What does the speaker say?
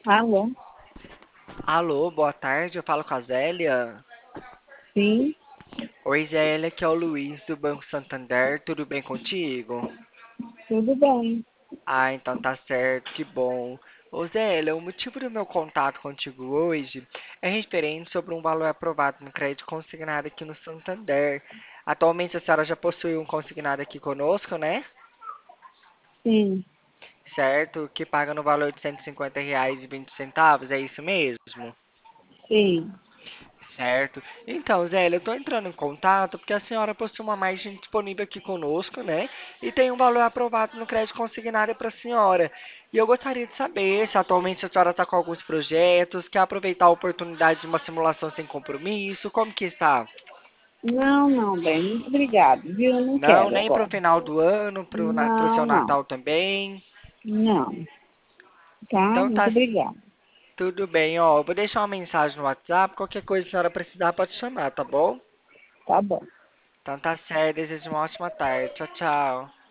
Alô? Alô, boa tarde, eu falo com a Zélia. Sim, Oi, Zélia, aqui é o Luiz do Banco Santander, tudo bem contigo? tudo bem. Ah, então tá certo, que bom. Ô Zélia, o motivo do meu contato contigo hoje é referente sobre um valor aprovado no crédito consignado aqui no Santander. Atualmente a senhora já possui um consignado aqui conosco, né? Sim, Certo, que paga no valor de R$ 150,20, é isso mesmo? sim. Certo. Então, Zélia, eu estou entrando em contato porque a senhora possui uma margem disponível aqui conosco, né? E tem um valor aprovado no crédito consignado para a senhora. E eu gostaria de saber se atualmente a senhora está com alguns projetos, quer aproveitar a oportunidade de uma simulação sem compromisso, como que está? Não, não, bem, muito obrigado, viu? Não Não, quero nem para o agora. final do ano, para o Não, seu não, Natal também. não, tá? Então Muito tá obrigada. tudo bem, ó. Eu vou deixar uma mensagem no WhatsApp, qualquer coisa que a senhora precisar pode chamar, tá bom? Tá bom. Então tá certo, desejo uma ótima tarde. Tchau, tchau.